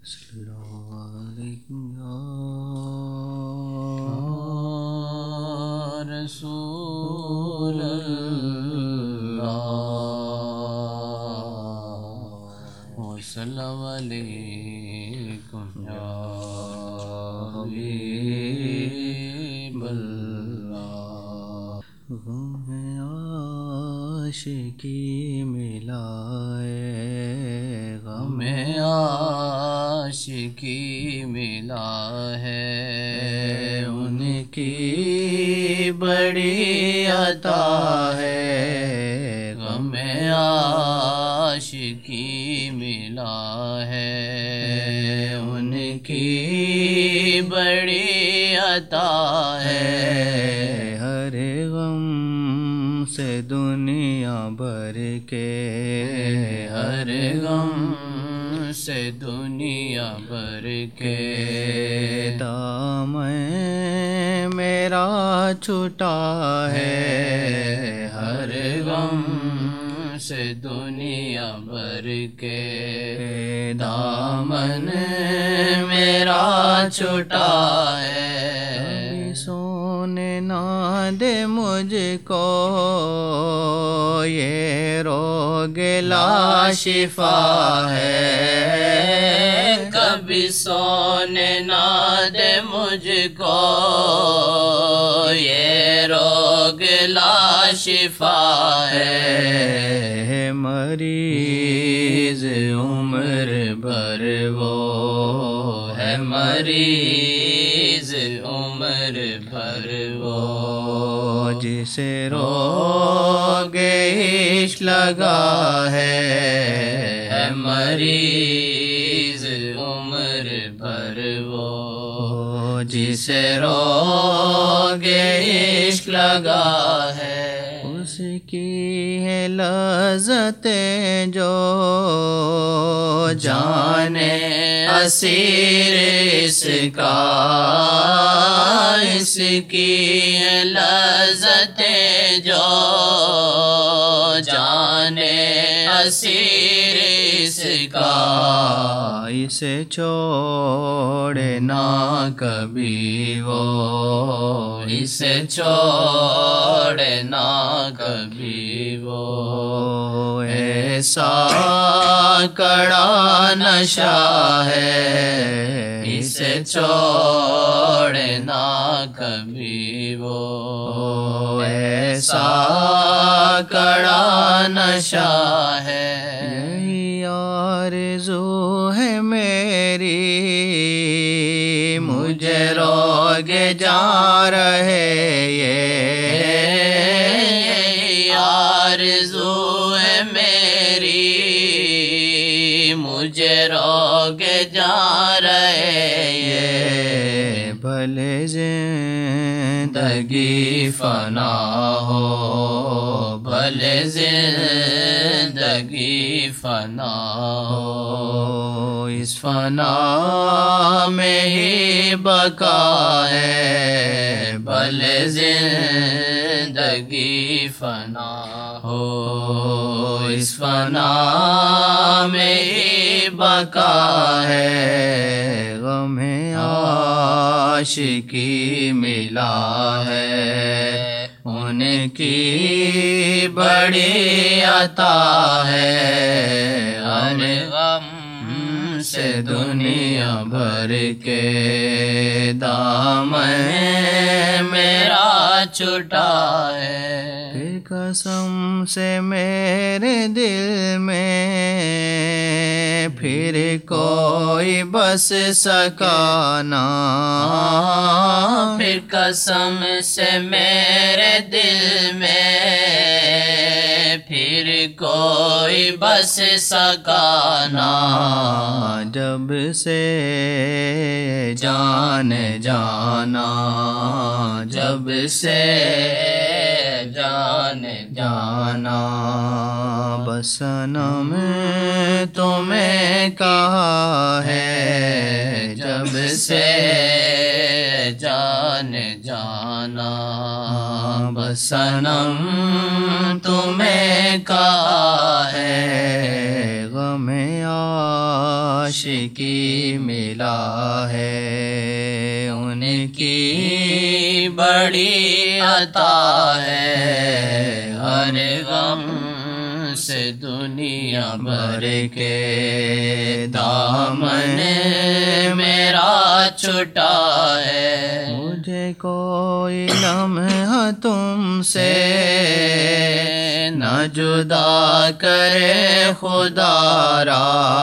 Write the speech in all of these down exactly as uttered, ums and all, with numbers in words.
صلی اللہ علیہ یا رسول اللہ وسلم علیکم یا حبیب اللہ۔ غم عاشقی ملائے، غم عاشقی ملا ہے، ان کی بڑی عطا ہے، غم عاشقی ملا ہے، ان کی بڑی عطا ہے، ہر غم سے دنیا بھر کے، ہر غم سے دنیا بھر کے، دامن میرا چھٹا ہے، ہر غم سے دنیا بھر کے، دامن میرا چھٹا ہے، سونے نہ دے مجھ کو یہ روگ لا شفا ہے، کبھی سونے نہ دے مجھ کو یہ روگ لا شفا ہے، مریض عمر بھر وہ ہے، مریض عمر بھر وہ جسے روگ عشق لگا ہے، مریض عمر بھر وہ جسے روگ عشق لگا ہے، اس کی ہے لذتیں جو جانے اسیر اس کا، اس کی ہے لذتیں جو جانے اسیر اس کا، اسے چھوڑے نہ کبھی وہ، اسے چھوڑے نہ کبھی وہ، ایسا کڑا نشہ ہے، اسے چھوڑے نہ کبھی وہ، ایسا کڑا نشہ ہے، یہی آرزو ہے میری، مجھے روگ جا رہے یہ، یہی آرزو ہے میری، مجھے روگ جا رہے یہ، بھلے زندگی فنا ہو، بھلے زندگی فنا ہو، اس فنا میں ہی بقا ہے، بھلے زندگی فنا ہو، اس فنا میں ہی بقا ہے، غم عاشقی ملا ہے، ان کی بڑی عطا ہے، ہر غم سے دنیا بھر کے، دامن میرا چھٹا ہے، پھر قسم سے میرے دل میں پھر کوئی بس سکا نہ، پھر قسم سے میرے دل میں پھر کوئی بس سکا نہ، جب سے جان جانا، جب سے جان جانا، بس صنم تمہیں کہا ہے، جب سے جان جانا، بس صنم تمہیں کہا ہے، غم عاشقی ملا ہے، ان کی بڑی عطا ہے، ہر غم سے دنیا بھر کے دامن میرا چھٹا ہے، مجھے کوئی لمحہ تم سے نہ جدا کرے خدا را،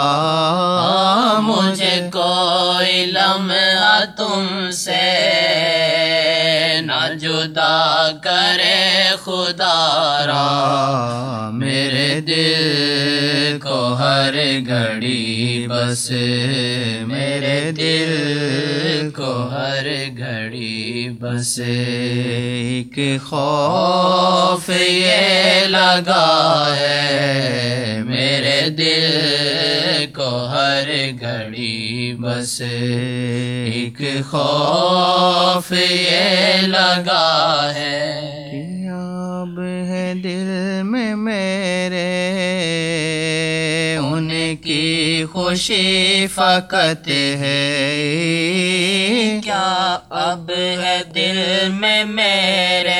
مجھے کوئی لمحہ تم سے نہ جدا کرے خدا را، میرے دل کو ہر گھڑی بس، میرے دل کو ہر گھڑی بس ایک خوف یہ لگا ہے، میرے دل کو ہر گھڑی بس ایک خوف یہ لگا ہے، کہ اب ہے دل میں میرے ان کی خوشی فقط ہے، کیا اب ہے دل میں میرے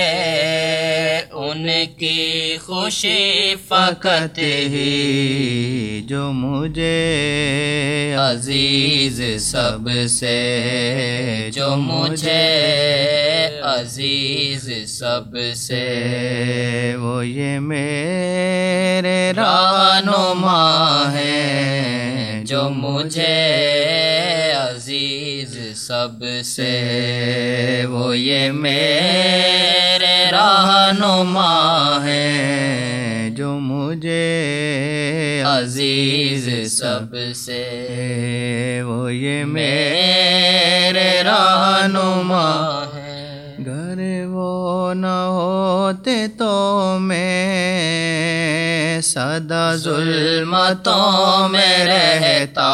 ان کی خوشی فقط ہی، جو مجھے عزیز سب سے، جو مجھے عزیز سب سے، وہ یہ میرے رہنما ہے، جو مجھے عزیز سب سے، وہ یہ میرے رہنما ہے، جو مجھے عزیز سب سے، وہ یہ میرے رہنما ہے، گر وہ نہ ہوتے تو میں سدا ظلمتوں میں رہتا،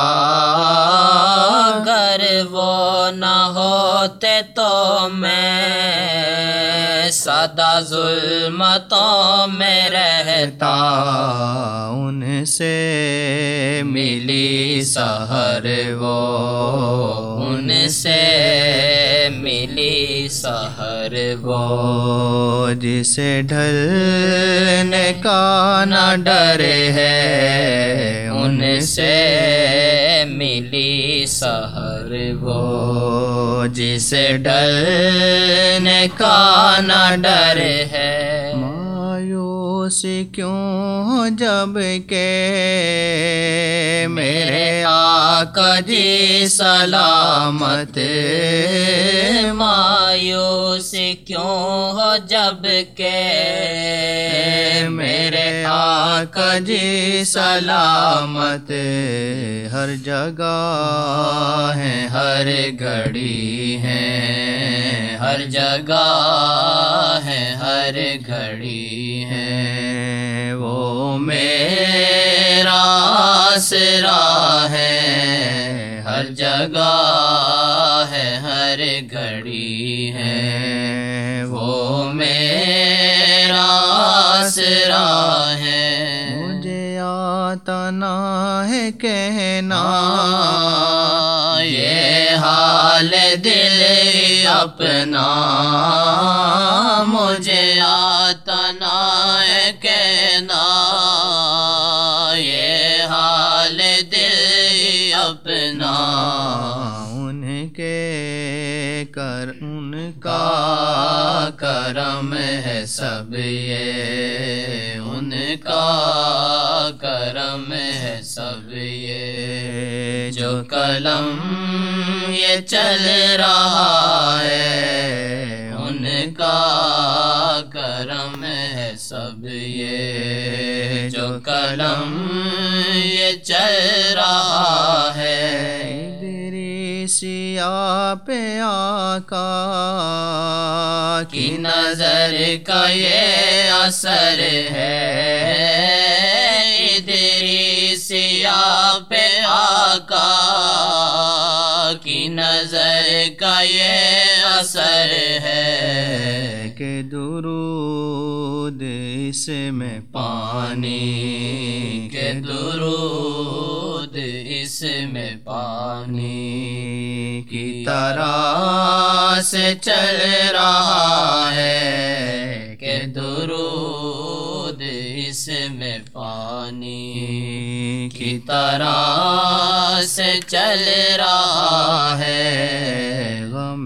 اگر وہ نہ ہوتے تو میں سدا ظلمتوں میں رہتا، ان سے ملی سحر وہ، ان سے ملی سحر وہ، جسے ڈھلنے کا نہ ڈر ہے، ان سے ملی سحر وہ، جسے ڈرنے کا نہ ڈر ہے، مایوس کیوں جب کہ میرے آقا جی سلامت، مایوس کیوں ہو جب کہ میرے آقا جی سلامت، ہر جگہ ہیں ہر گھڑی ہیں، ہر جگہ ہیں ہر گھڑی ہیں، وہ میرا آسرا ہے، ہر جگہ ہے ہر گھڑی ہے، وہ میرا آسرا ہے، مجھے آتا نہ ہے کہنا یہ حال دل اپنا، مجھے آتا نہ ہے کہنا یہ حال دل اپنا، ان کے کر ان کا کرم ہے سب یہ، ان کا کرم ہے سب یہ، جو قلم یہ چل رہا ہے، ان کا کرم ہے سب یہ، جو قلم یہ چل رہا ہے، ادریسیہ پہ آقا کی نظر کا یہ اثر ہے، ادریسیہ پہ آقا کی نظر کا یہ اثر ہے، کہ درود درود اس میں پانی کہ درود اس میں پانی کی طرح سے چل رہا ہے کہ درود اس میں پانی کی طرح سے چل رہا ہے غم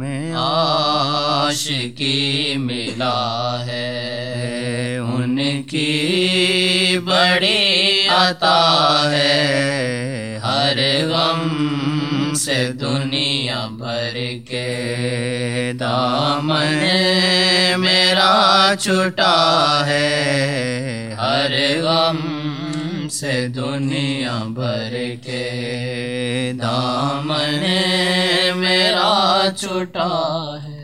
عاشقی ملا ہے ان کی بڑی عطا ہے ہر غم سے دنیا بھر کے دامن میرا چھٹا ہے ہر غم سے دنیا بھر کے دامن میرا چھٹا ہے